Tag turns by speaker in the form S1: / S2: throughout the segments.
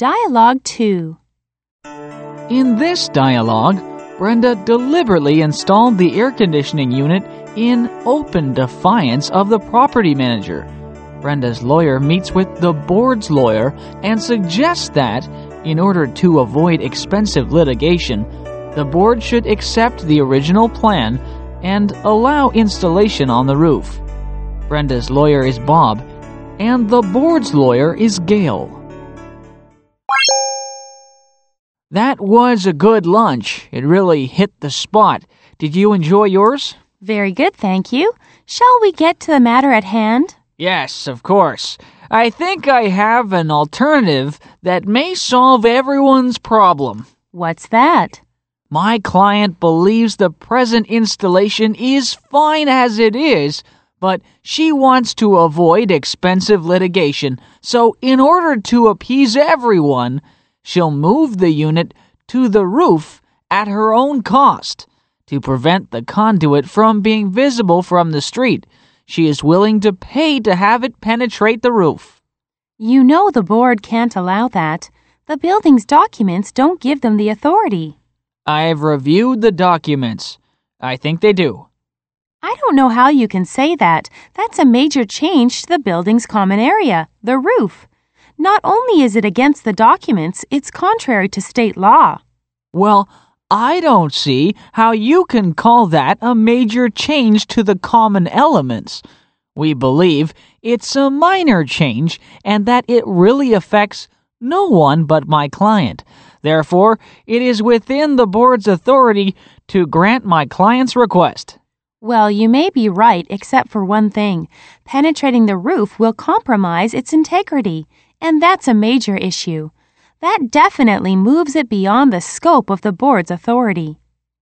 S1: Dialogue 2.
S2: In this dialogue, Brenda deliberately installed the air conditioning unit in open defiance of the property manager. Brenda's lawyer meets with the board's lawyer and suggests that, in order to avoid expensive litigation, the board should accept the original plan and allow installation on the roof. Brenda's lawyer is Bob, and the board's lawyer is Gail. That was a good lunch. It really hit the spot. Did you enjoy yours?
S1: Very good, thank you. Shall we get to the matter at hand?
S2: Yes, of course. I think I have an alternative that may solve everyone's problem.
S1: What's that?
S2: My client believes the present installation is fine as it is, but she wants to avoid expensive litigation, so in order to appease everyone, she'll move the unit to the roof at her own cost. To prevent the conduit from being visible from the street, she is willing to pay to have it penetrate the roof.
S1: You know the board can't allow that. The building's documents don't give them the authority.
S2: I've reviewed the documents. I think they do.
S1: I don't know how you can say that. That's a major change to the building's common area, the roof. Not only is it against the documents, it's contrary to state law.
S2: Well, I don't see how you can call that a major change to the common elements. We believe it's a minor change and that it really affects no one but my client. Therefore, it is within the board's authority to grant my client's request.
S1: Well, you may be right except for one thing. Penetrating the roof will compromise its integrity, and that's a major issue. That definitely moves it beyond the scope of the board's authority.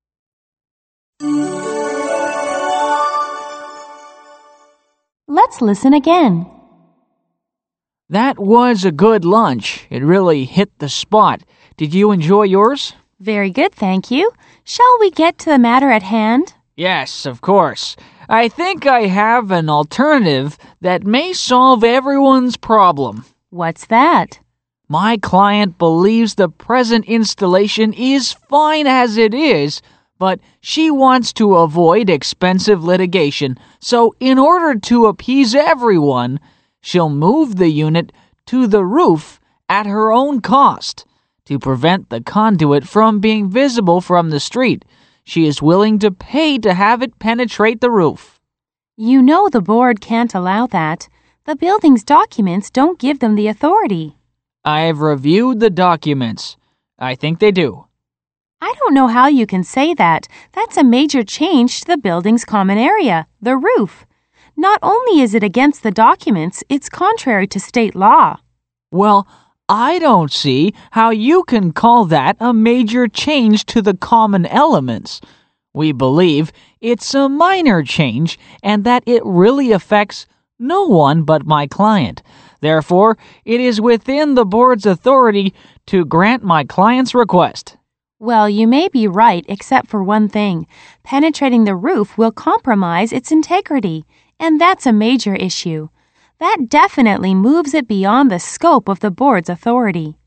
S1: Let's listen again.
S2: That was a good lunch. It really hit the spot. Did you enjoy yours?
S1: Very good, thank you. Shall we get to the matter at hand?
S2: Yes, of course. I think I have an alternative that may solve everyone's problem.
S1: What's that?
S2: My client believes the present installation is fine as it is, but she wants to avoid expensive litigation, so in order to appease everyone, she'll move the unit to the roof at her own cost. To prevent the conduit from being visible from the street, she is willing to pay to have it penetrate the roof.
S1: You know the board can't allow that. The building's documents don't give them the authority.
S2: I've reviewed the documents. I think they do.
S1: I don't know how you can say that. That's a major change to the building's common area, the roof. Not only is it against the documents, it's contrary to state law.
S2: Well, I don't see how you can call that a major change to the common elements. We believe it's a minor change and that it really affects no one but my client. Therefore, it is within the board's authority to grant my client's request.
S1: Well, you may be right except for one thing. Penetrating the roof will compromise its integrity, and that's a major issue. That definitely moves it beyond the scope of the board's authority.